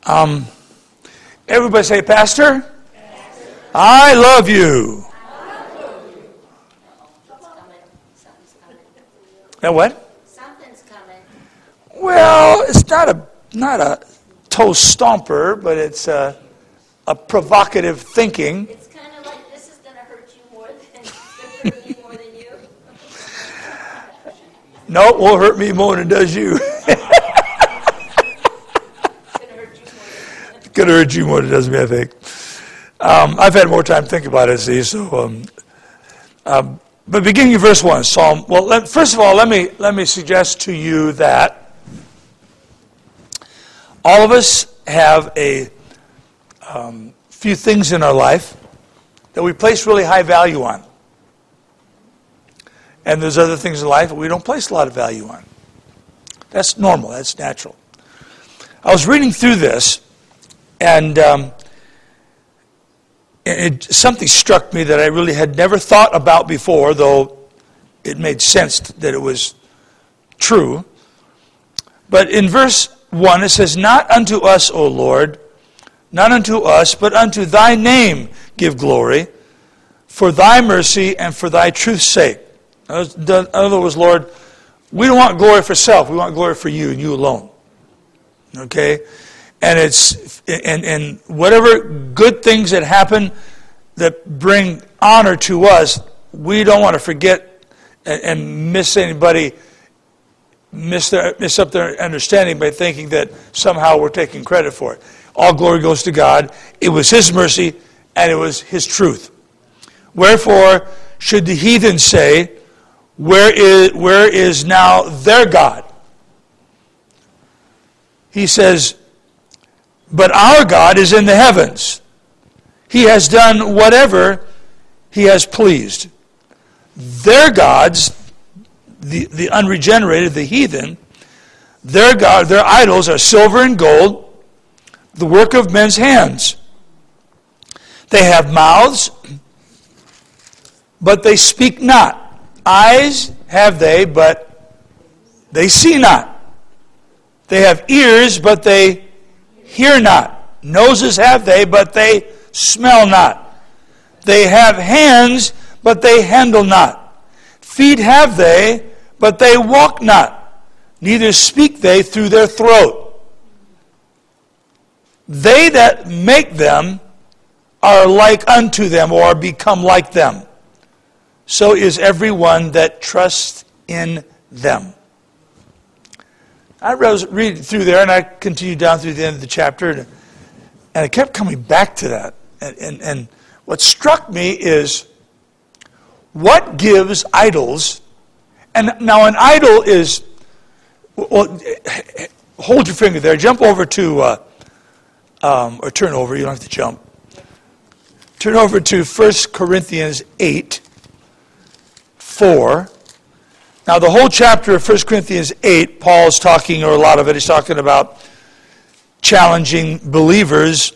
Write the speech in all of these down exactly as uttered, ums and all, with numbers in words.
Um, everybody say, Pastor, Pastor. I love you. I love you. Something's coming. And what? Something's coming. Well, it's not a not a toe stomper, but it's a, a provocative thinking. It's kind of like this is going to hurt you more than it's going to hurt me more than you. No, it won't hurt me more than it does you. Could have hurt you more than it does me, I think. Um, I've had more time to think about it, see, so... Um, um, but beginning in verse one, Psalm... Well, let, first of all, let me let me suggest to you that all of us have a um, few things in our life that we place really high value on. And there's other things in life that we don't place a lot of value on. That's normal, that's natural. I was reading through this, and um, it, something struck me that I really had never thought about before, though it made sense that it was true. But in verse one it says, "Not unto us, O Lord, not unto us, but unto thy name give glory, for thy mercy and for thy truth's sake." In other words, Lord, we don't want glory for self, we want glory for you and you alone. Okay? And it's and, and whatever good things that happen that bring honor to us, we don't want to forget and, and miss anybody, miss their miss up their understanding by thinking that somehow we're taking credit for it. All glory goes to God. It was His mercy and it was His truth. Wherefore should the heathen say, Where is where is now their God? He says, but our God is in the heavens. He has done whatever He has pleased. Their gods, the, the unregenerated, the heathen, their God, their idols are silver and gold, the work of men's hands. They have mouths, but they speak not. Eyes have they, but they see not. They have ears, but they hear not. Noses have they, but they smell not. They have hands, but they handle not. Feet have they, but they walk not. Neither speak they through their throat. They that make them are like unto them, or are become like them. So is everyone that trusts in them. I was reading through there, and I continued down through the end of the chapter, and, and I kept coming back to that. And, and, and what struck me is, what gives idols, and now an idol is, well, hold your finger there, jump over to, uh, um, or turn over, you don't have to jump. Turn over to First Corinthians eight, four. Now, the whole chapter of First Corinthians eight, Paul's talking, or a lot of it, he's talking about challenging believers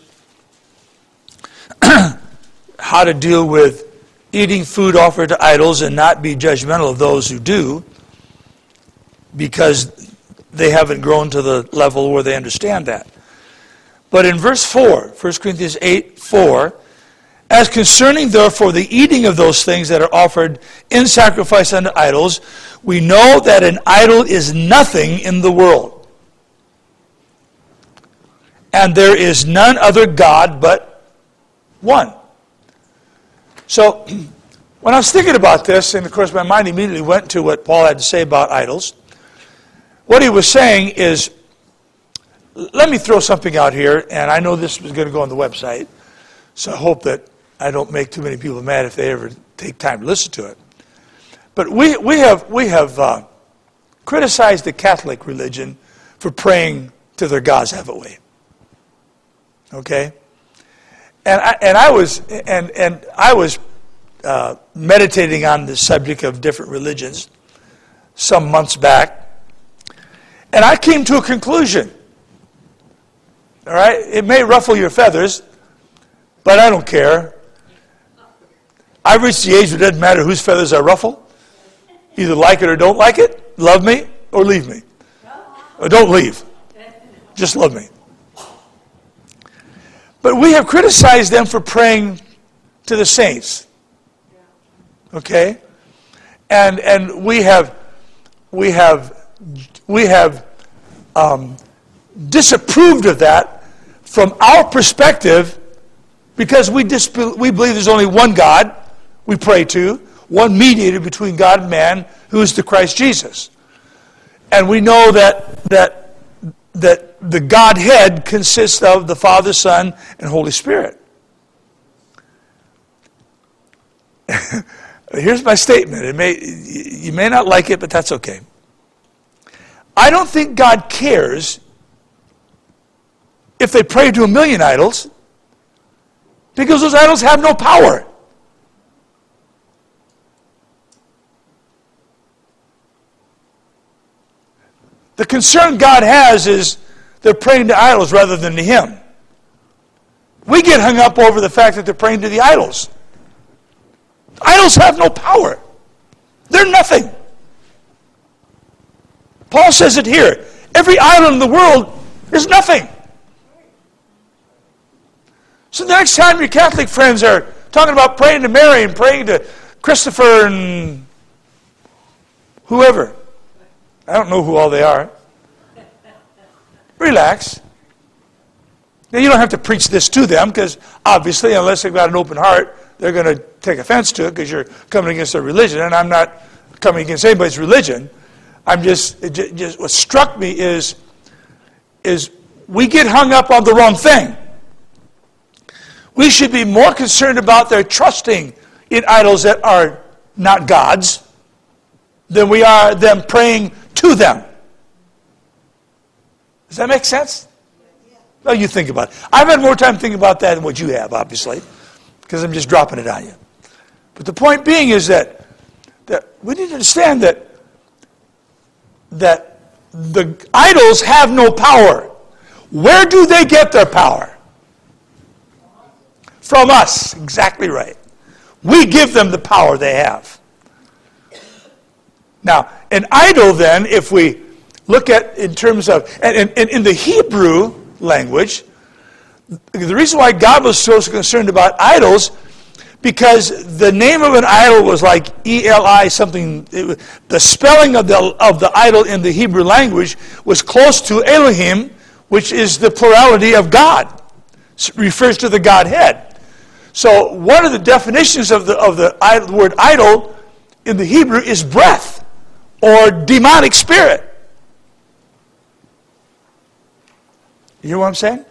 how to deal with eating food offered to idols and not be judgmental of those who do, because they haven't grown to the level where they understand that. But in verse four, First Corinthians eight, four, as concerning, therefore, the eating of those things that are offered in sacrifice unto idols, we know that an idol is nothing in the world. And there is none other God but one. So, when I was thinking about this, and of course my mind immediately went to what Paul had to say about idols, what he was saying is, let me throw something out here, and I know this was going to go on the website, so I hope that I don't make too many people mad if they ever take time to listen to it. But we we have we have uh, criticized the Catholic religion for praying to their gods, haven't we? Okay, and I, and I was and and I was uh, meditating on the subject of different religions some months back, and I came to a conclusion. All right, it may ruffle your feathers, but I don't care. I've reached the age where it doesn't matter whose feathers I ruffle. Either like it or don't like it. Love me or leave me. Or don't leave. Just love me. But we have criticized them for praying to the saints. Okay? And and we have we have we have um, disapproved of that from our perspective, because we disbe- we believe there's only one God we pray to, one mediator between God and man, who is the Christ Jesus. And we know that that that the Godhead consists of the Father, Son, and Holy Spirit. Here's my statement. It may you may not like it, but that's okay. I don't think God cares if they pray to a million idols, because those idols have no power. The concern God has is they're praying to idols rather than to Him. We get hung up over the fact that they're praying to the idols. Idols have no power. They're nothing. Paul says it here. Every idol in the world is nothing. So the next time your Catholic friends are talking about praying to Mary and praying to Christopher and whoever, I don't know who all they are, relax. Now, you don't have to preach this to them, because obviously, unless they've got an open heart, they're going to take offense to it, because you're coming against their religion. And I'm not coming against anybody's religion. I'm just, it just, just what struck me is, is we get hung up on the wrong thing. We should be more concerned about their trusting in idols that are not gods than we are them praying to them. Does that make sense? Well, you think about it. I've had more time thinking about that than what you have, obviously, because I'm just dropping it on you. But the point being is that, that we need to understand that, that the idols have no power. Where do they get their power? From us. Exactly right. We give them the power they have. Now, an idol then, if we look at in terms of, and in the Hebrew language, the reason why God was so concerned about idols, because the name of an idol was like E L I something. It, the spelling of the of the idol in the Hebrew language was close to Elohim, which is the plurality of God. It refers to the Godhead. So one of the definitions of the of the, the word idol in the Hebrew is breath or demonic spirit. You hear what I'm saying?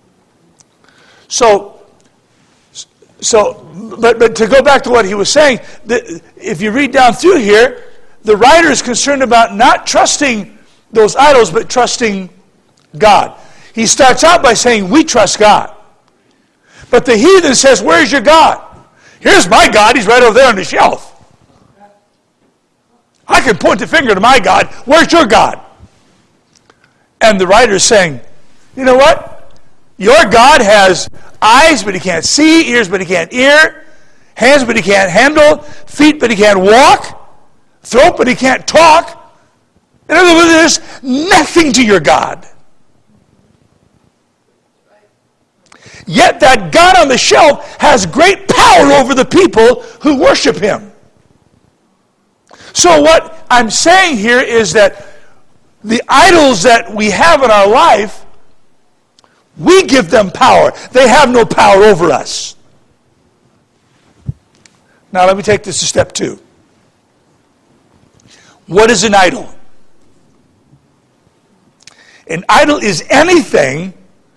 So, so, but but to go back to what he was saying, the, if you read down through here, the writer is concerned about not trusting those idols, but trusting God. He starts out by saying, we trust God. But the heathen says, where's your God? Here's my God, he's right over there on the shelf. I can point the finger to my God, where's your God? And the writer is saying, you know what? Your God has eyes, but he can't see, ears, but he can't hear, hands, but he can't handle, feet, but he can't walk, throat, but he can't talk. In other words, there's nothing to your God. Yet that God on the shelf has great power over the people who worship him. So what I'm saying here is that the idols that we have in our life, we give them power. They have no power over us. Now let me take this to step two. What is an idol? An idol is anything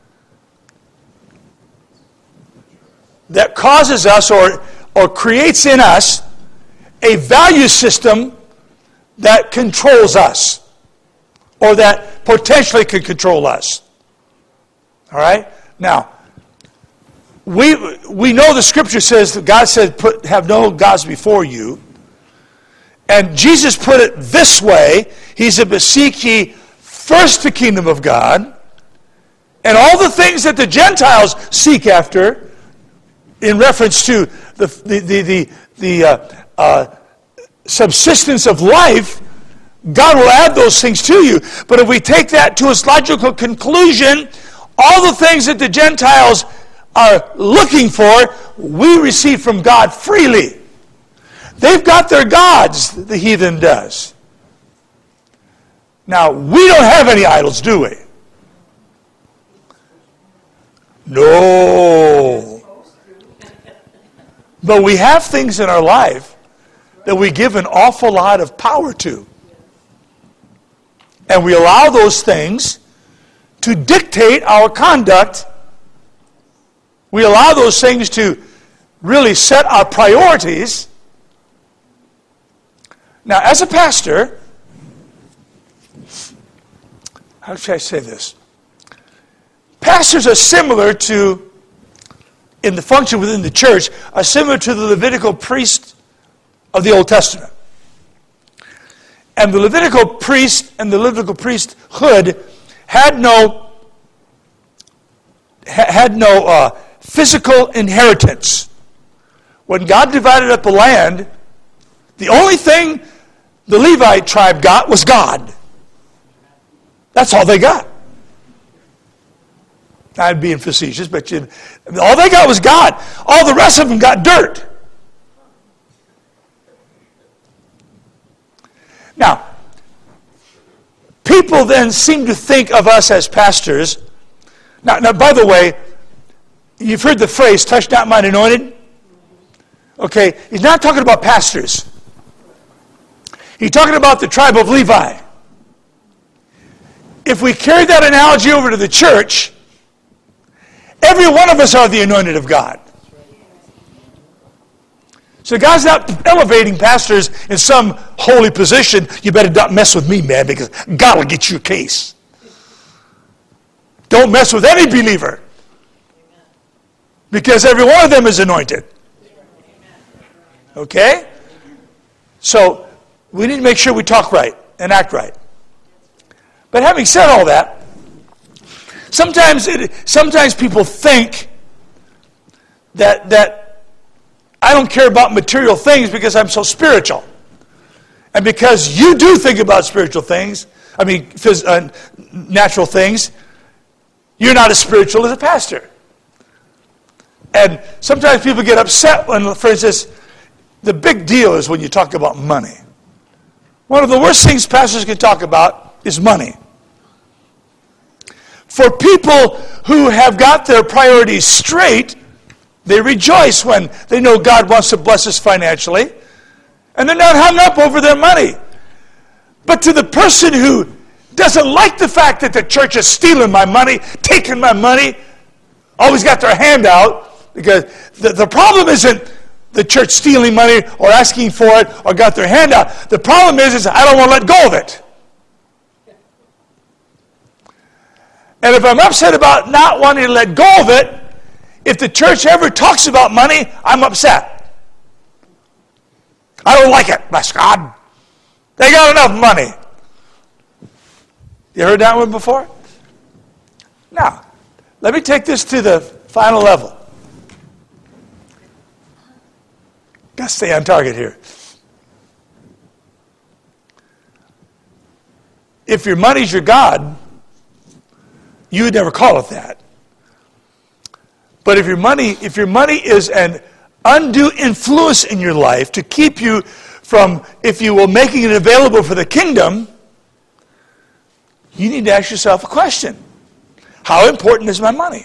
that causes us or, or creates in us a value system that controls us, or that potentially could control us. All right? Now, we we know the scripture says that God said, "Put have no gods before you." And Jesus put it this way. He said, "But seek ye first the kingdom of God, and all the things that the Gentiles seek after," in reference to the the the the, the uh, uh, subsistence of life, God will add those things to you. But if we take that to its logical conclusion, all the things that the Gentiles are looking for, we receive from God freely. They've got their gods, the heathen does. Now, we don't have any idols, do we? No. But we have things in our life that we give an awful lot of power to. And we allow those things to dictate our conduct. We allow those things to really set our priorities. Now, as a pastor, how should I say this? Pastors are similar to, in the function within the church, are similar to the Levitical priest of the Old Testament. And the Levitical priest and the Levitical priesthood had no had no uh, physical inheritance. When God divided up the land, the only thing the Levite tribe got was God. That's all they got. I'm being facetious, but you, all they got was God. All the rest of them got dirt. Now, people then seem to think of us as pastors. Now, now, by the way, you've heard the phrase, touch not mine anointed. Okay, he's not talking about pastors. He's talking about the tribe of Levi. If we carry that analogy over to the church, every one of us are the anointed of God. So God's not elevating pastors in some holy position. You better not mess with me, man, because God will get you a case. Don't mess with any believer, because every one of them is anointed. Okay? So we need to make sure we talk right and act right. But having said all that, sometimes it, sometimes people think that that I don't care about material things because I'm so spiritual. And because you do think about spiritual things, I mean phys- uh, natural things, you're not as spiritual as a pastor. And sometimes people get upset when, for instance, the big deal is when you talk about money. One of the worst things pastors can talk about is money. For people who have got their priorities straight, they rejoice when they know God wants to bless us financially, and they're not hung up over their money. But to the person who doesn't like the fact that the church is stealing my money, taking my money, always got their hand out, because the, the problem isn't the church stealing money or asking for it or got their hand out. The problem is, is I don't want to let go of it. And if I'm upset about not wanting to let go of it, if the church ever talks about money, I'm upset. I don't like it, bless God. They got enough money. You heard that one before? Now, let me take this to the final level. Got to stay on target here. If your money's your God, you would never call it that. But if your money, if your money is an undue influence in your life to keep you from, if you will, making it available for the kingdom, you need to ask yourself a question. How important is my money?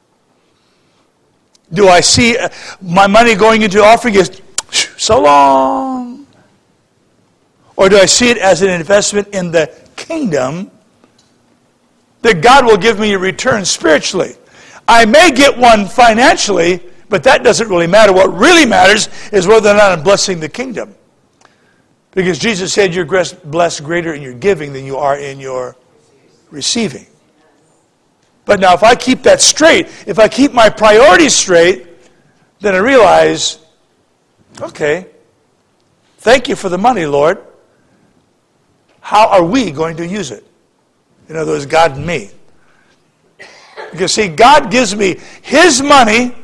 Do I see my money going into offering as so long? Or do I see it as an investment in the kingdom that God will give me a return spiritually? I may get one financially, but that doesn't really matter. What really matters is whether or not I'm blessing the kingdom. Because Jesus said you're blessed greater in your giving than you are in your receiving. But now if I keep that straight, if I keep my priorities straight, then I realize, okay, thank you for the money, Lord. How are we going to use it? In other words, God and me. Because see, God gives me His money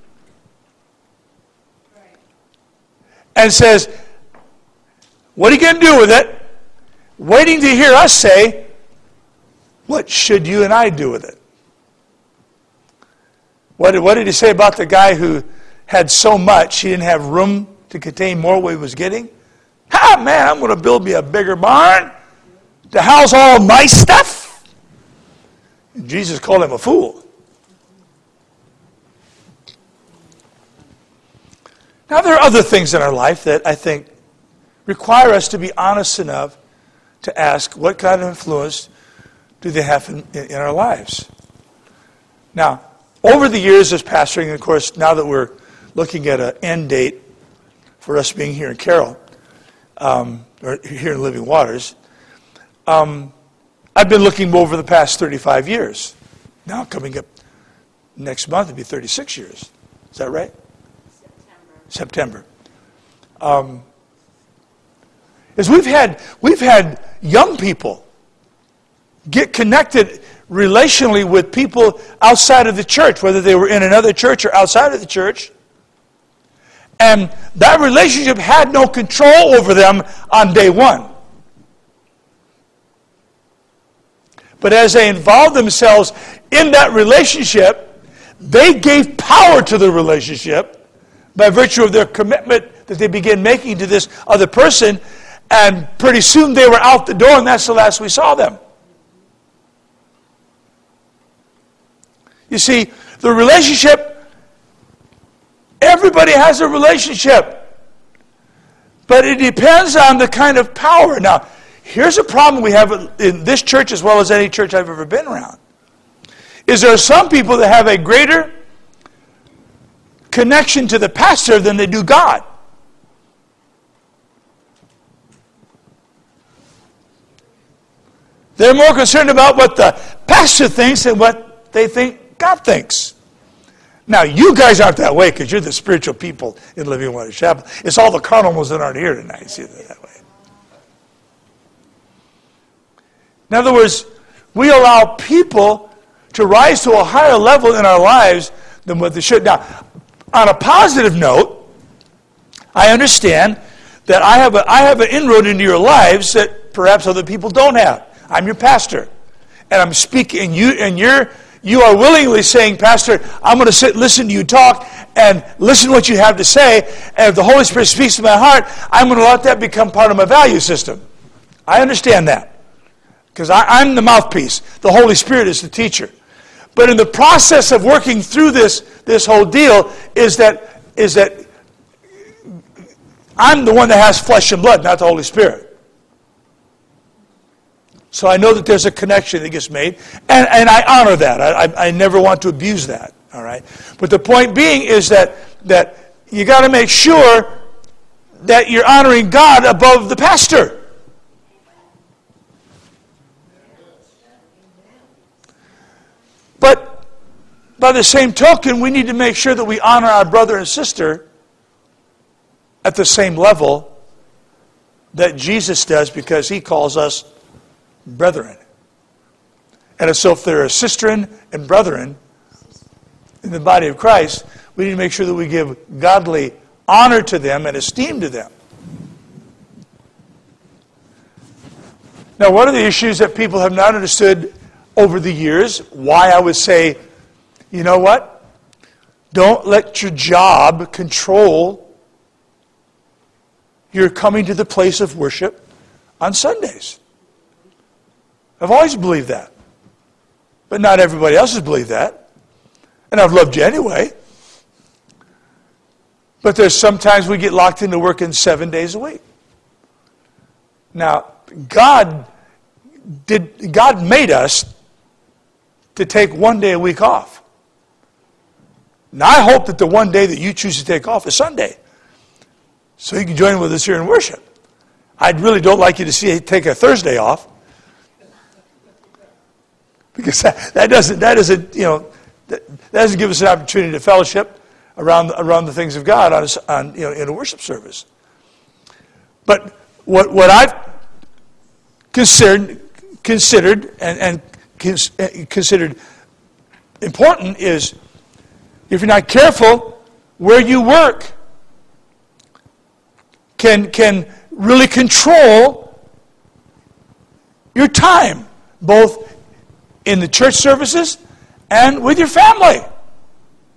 and says, what are you going to do with it? Waiting to hear us say, what should you and I do with it? What did, what did he say about the guy who had so much he didn't have room to contain more what he was getting? Ah, man, I'm going to build me a bigger barn to house all my stuff. And Jesus called him a fool. Now, there are other things in our life that I think require us to be honest enough to ask, what kind of influence do they have in, in our lives? Now, over the years as pastoring, and of course, now that we're looking at an end date for us being here in Carroll, um, or here in Living Waters, um, I've been looking over the past thirty-five years. Now, coming up next month, it'll be thirty-six years. Is that right? September. September. Um, is we've had we've had young people get connected relationally with people outside of the church, whether they were in another church or outside of the church, and that relationship had no control over them on day one. But as they involved themselves in that relationship, they gave power to the relationship by virtue of their commitment that they began making to this other person, and pretty soon they were out the door, and that's the last we saw them. You see, the relationship, everybody has a relationship, but it depends on the kind of power. Now, here's a problem we have in this church as well as any church I've ever been around, is there are some people that have a greater connection to the pastor than they do God. They're more concerned about what the pastor thinks than what they think God thinks. Now, you guys aren't that way because you're the spiritual people in Living Waters Chapel. It's all the carnal ones that aren't here tonight. See it that way. In other words, we allow people to rise to a higher level in our lives than what they should. Now, on a positive note, I understand that I have a, I have an inroad into your lives that perhaps other people don't have. I'm your pastor, and I'm speaking, and you and you're you are willingly saying, Pastor, I'm going to sit, listen to you talk, and listen to what you have to say. And if the Holy Spirit speaks to my heart, I'm going to let that become part of my value system. I understand that because I'm the mouthpiece. The Holy Spirit is the teacher. But in the process of working through this this whole deal is that is that I'm the one that has flesh and blood, not the Holy Spirit. So I know that there's a connection that gets made, and, and I honor that. I, I, I never want to abuse that, all right? But the point being is that, that you got to make sure that you're honoring God above the pastor. But by the same token, we need to make sure that we honor our brother and sister at the same level that Jesus does, because he calls us brethren. And so if there are sistren and brethren in the body of Christ, we need to make sure that we give godly honor to them and esteem to them. Now, one of the issues that people have not understood over the years, why I would say, you know what? Don't let your job control your coming to the place of worship on Sundays. I've always believed that. But not everybody else has believed that. And I've loved you anyway. But there's sometimes we get locked into working seven days a week. Now, God did God made us to take one day a week off. Now, I hope that the one day that you choose to take off is Sunday, so you can join with us here in worship. I really don't like you to see take a Thursday off, because that, that doesn't that doesn't you know that, that doesn't give us an opportunity to fellowship around around the things of God on, a, on you know in a worship service. But what what I've considered considered and and cons, considered important is, if you're not careful, where you work can can really control your time, both in the church services and with your family.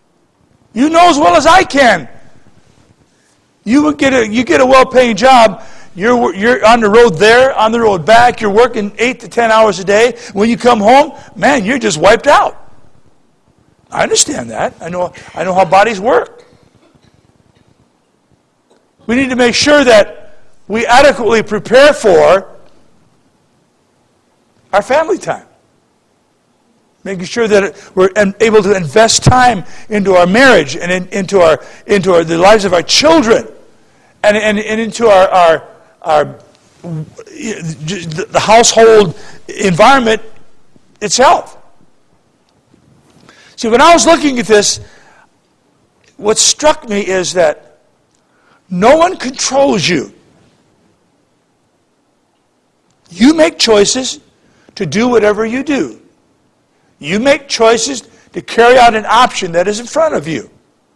You know as well as I can. You would get a you get a well-paying job. You're you're on the road there, on the road back. You're working eight to ten hours a day. When you come home, man, you're just wiped out. I understand that. I know I know how bodies work. We need to make sure that we adequately prepare for our family time. Making sure that we're able to invest time into our marriage and in, into our into our, the lives of our children, and and, and into our our, our the household environment itself. See, when I was looking at this, what struck me is that no one controls you. You make choices to do whatever you do. You make choices to carry out an option that is in front of you.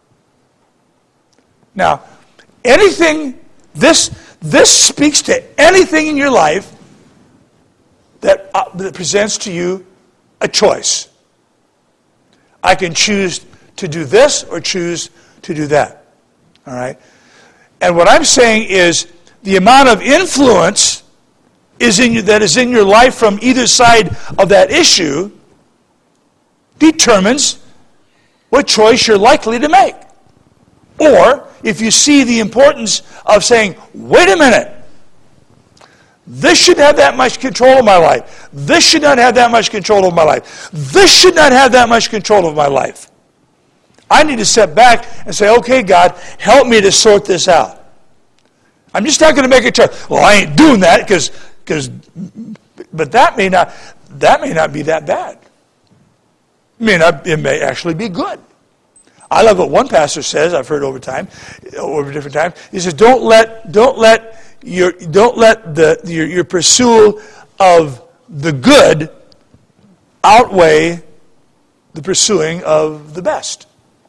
Now, anything, this, this speaks to anything in your life that, uh, that presents to you a choice. I can choose to do this or choose to do that. All right? And what I'm saying is the amount of influence is in you, that is in your life from either side of that issue determines what choice you're likely to make. Or if you see the importance of saying, wait a minute, this should have that much control of my life. This should not have that much control of my life. This should not have that much control of my life. I need to step back and say, okay, God, help me to sort this out. I'm just not going to make a choice. Well, I ain't doing that because, because, but that may not, that may not be that bad. It may not, it may actually be good. I love what one pastor says. I've heard over time, over different times. He says, "Don't let, don't let your, don't let the your, your pursuit of the good outweigh the pursuing of the best."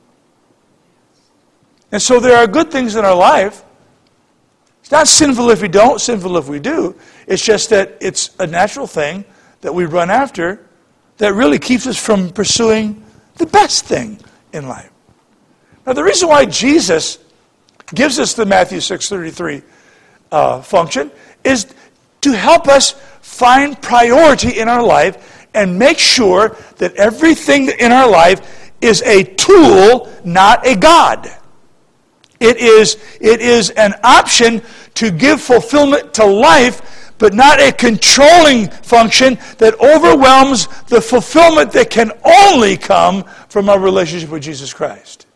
And so there are good things in our life. It's not sinful if we don't, sinful if we do. It's just that it's a natural thing that we run after that really keeps us from pursuing the best thing in life. Now, the reason why Jesus gives us the Matthew six thirty-three uh, function is to help us find priority in our life and make sure that everything in our life is a tool, not a God. It is, it is an option to give fulfillment to life, but not a controlling function that overwhelms the fulfillment that can only come from our relationship with Jesus Christ.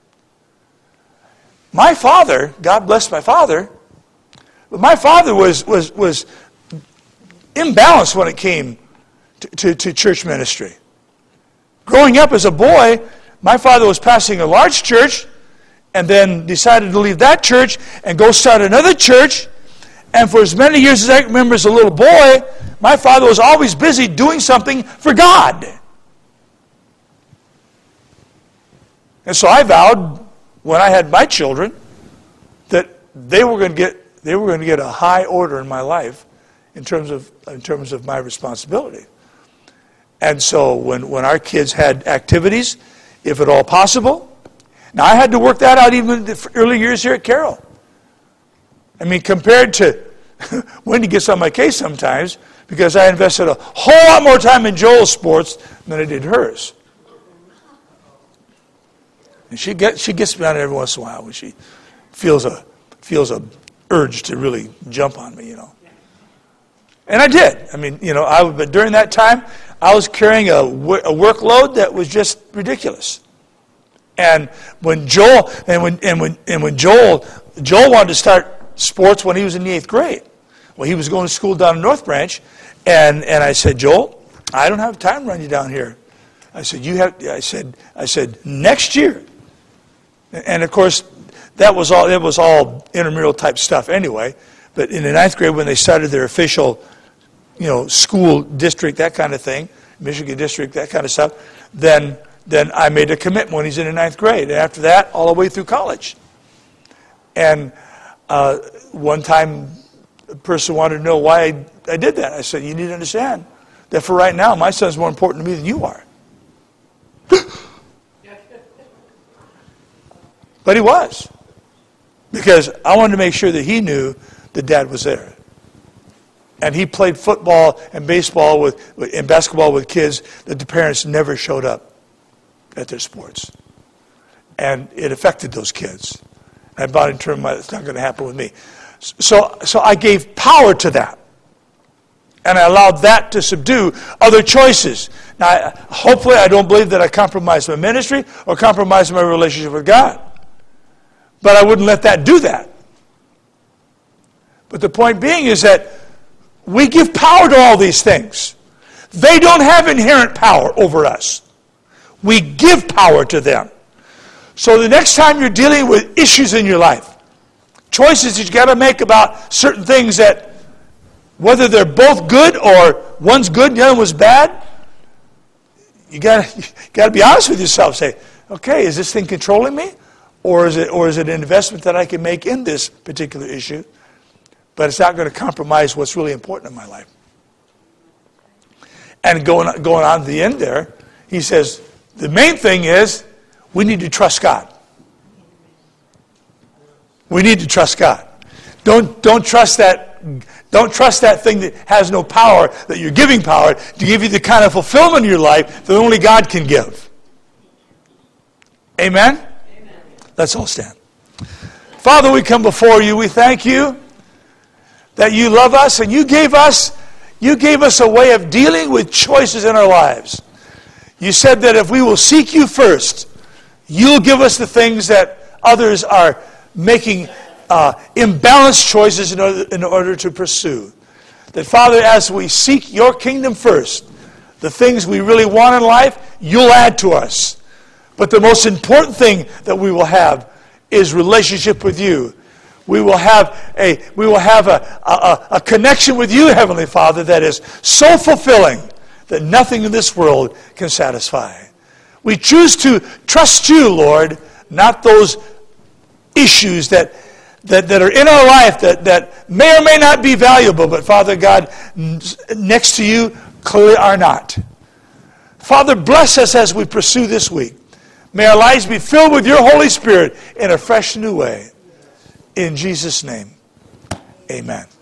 My father, God bless my father, but my father was was was imbalanced when it came to, to, to church ministry. Growing up as a boy, my father was pastoring a large church and then decided to leave that church and go start another church. And for as many years as I remember as a little boy, my father was always busy doing something for God. And so I vowed when I had my children that they were going to get they were going to get a high order in my life in terms of in terms of my responsibility. And so when, when our kids had activities, if at all possible, now I had to work that out even in the early years here at Carroll. I mean, compared to Wendy gets on my case sometimes because I invested a whole lot more time in Joel's sports than I did hers. And she gets she gets me on it every once in a while when she feels a feels a urge to really jump on me, you know. And I did. I mean, you know, I but during that time I was carrying a, a workload that was just ridiculous. And when Joel and when and when and when Joel Joel wanted to start sports when he was in the eighth grade. Well, he was going to school down in North Branch, and, and I said, Joel, I don't have time to run you down here. I said, you have. I said, I said next year. And of course, that was all. It was all intramural type stuff anyway. But in the ninth grade, when they started their official, you know, school district, that kind of thing, Michigan district, that kind of stuff, then then I made a commitment when he's in the ninth grade, and after that, all the way through college. And Uh, one time, a person wanted to know why I, I did that. I said, you need to understand that for right now, my son's more important to me than you are. But he was. Because I wanted to make sure that he knew that Dad was there. And he played football and baseball with, and basketball with kids that the parents never showed up at their sports. And it affected those kids. I bought into him, it's not going to happen with me. So, so I gave power to that. And I allowed that to subdue other choices. Now, hopefully I don't believe that I compromised my ministry or compromised my relationship with God. But I wouldn't let that do that. But the point being is that we give power to all these things. They don't have inherent power over us. We give power to them. So the next time you're dealing with issues in your life, choices that you got to make about certain things that, whether they're both good or one's good and the other one's bad, you got you got to be honest with yourself. Say, okay, is this thing controlling me, or is it or is it an investment that I can make in this particular issue? But it's not going to compromise what's really important in my life. And going going on to the end there, he says the main thing is we need to trust God. We need to trust God. Don't don't trust that. Don't trust that thing that has no power, that you're giving power to give you the kind of fulfillment in your life that only God can give. Amen? Amen. Let's all stand. Father, we come before you. We thank you that you love us and you gave us, you gave us a way of dealing with choices in our lives. You said that if we will seek you first, you'll give us the things that others are making Uh, imbalanced choices in order, in order to pursue. That, Father, as we seek your kingdom first, the things we really want in life, you'll add to us. But the most important thing that we will have is relationship with you. We will have a we will have a, a, a connection with you, Heavenly Father, that is so fulfilling that nothing in this world can satisfy. We choose to trust you, Lord, not those issues that That, that are in our life that, that may or may not be valuable, but Father God, next to you clearly are not. Father, bless us as we pursue this week. May our lives be filled with your Holy Spirit in a fresh new way. In Jesus' name, amen.